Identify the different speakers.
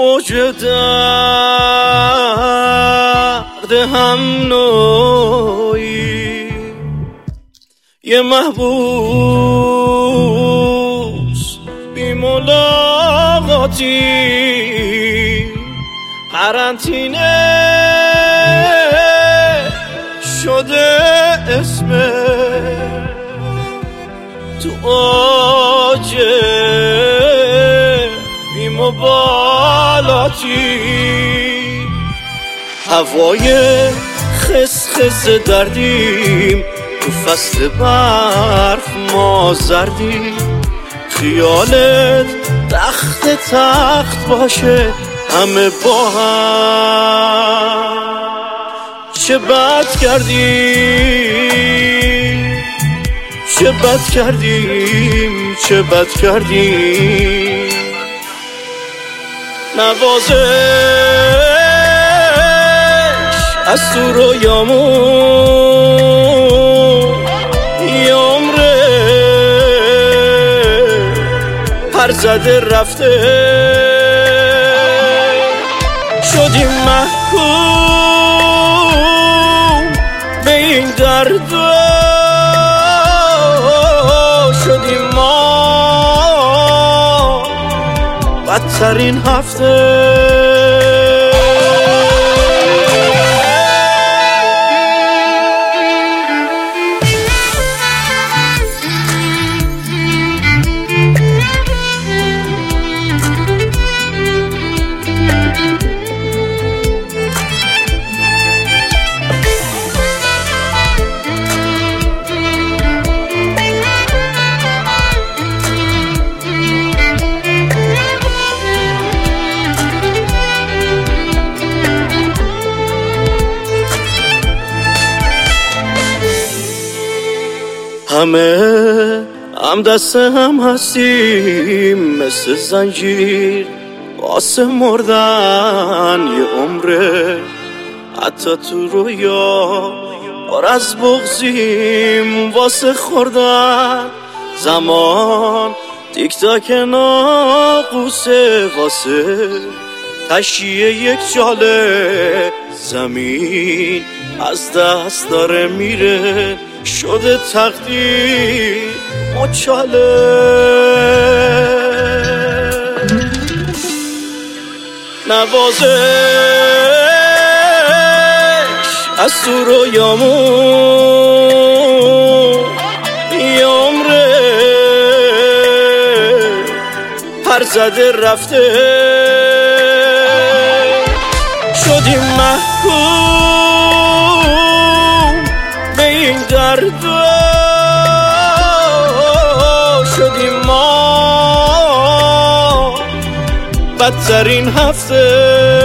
Speaker 1: اوج درد هم نوعی، یه محبوس بی ملاقاتی، قرنطینه شده اسمه تو اوج بی مبالاتی. هوای خسخس دردیم تو فصل برف ما زردیم، خیالت تخت باشه همه با هم. چه بد کردیم چه بد کردیم چه بد کردیم. نوازش از تو رویامون یه عمره پر زده رفته، شدیم محکوم به این درد، شدیم ما بدترین هفته. همه هم دست هم هستیم مثل زنجیر واسه مردن یه عمره، حتی تو رویا پر از بغضیم واسه خوردن. زمان تیک تاک ناقوسه واسه تشییع یک جاله، زمین از دست داره میره شده تقدیر مچاله. نوازش از تو رویامون یه عمره پر زده رفته، شدیم محکوم به این درد، شدیم ما بدترین هفته.